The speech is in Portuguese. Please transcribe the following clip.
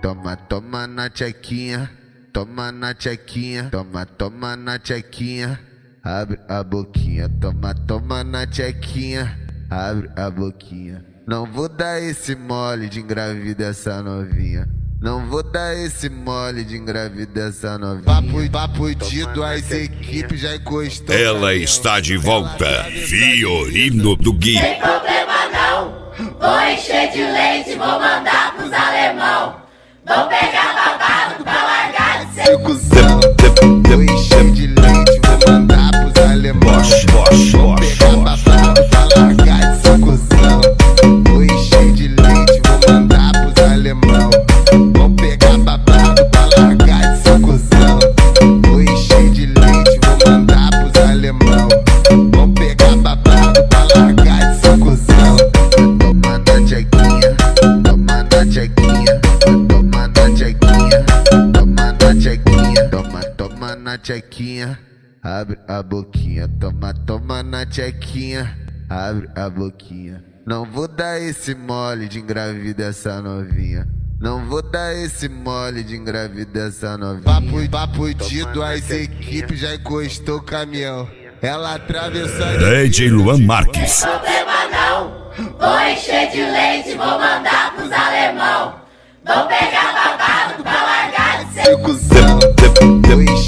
Toma, toma na tchequinha, toma na tchequinha, toma, toma na tchequinha, abre a boquinha, toma, toma na tchequinha, abre a boquinha. Não vou dar esse mole de engravida essa novinha. Não vou dar esse mole de engravida essa novinha. Papo de duas equipes já encostou. Ela está de volta, Fiorino do Gui. Sem problema não, vou encher de leite, vou mandar pros alemão. Vou pegar babado pra largar de ser cuzão. Vou encher de leite, vou mandar pros alemão. Vou pegar babado pra largar de ser cuzão. Vou encher de leite, vou mandar pros alemão. Vou pegar babado pra largar de ser cuzão. Vou encher de leite, vou mandar pros alemão. Vou pegar babado pra largar de ser cuzão. Toma na tchequinha, toma na tchequinha, toma na tchequinha, toma na tchequinha, toma, toma na tchequinha, abre a boquinha, toma, toma na tchequinha, abre a boquinha. Não vou dar esse mole de engravida essa novinha. Não vou dar esse mole de engravida essa novinha. Papo de duas equipes já encostou o caminhão. Ela atravessou a DJ Luan Marques. Sem problema não, vou encher de leite, vou mandar pros alemão. Vou pegar babado pra largar de ser cuzão.